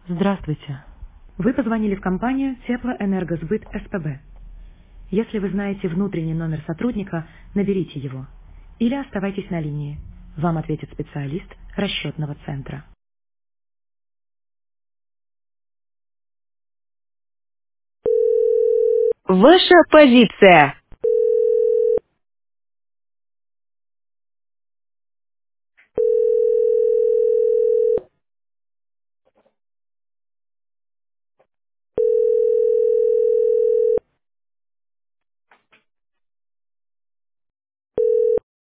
Здравствуйте. Вы позвонили в компанию Теплоэнергосбыт СПБ. Если вы знаете внутренний номер сотрудника, наберите его. Или оставайтесь на линии. Вам ответит специалист расчетного центра. Ваша позиция.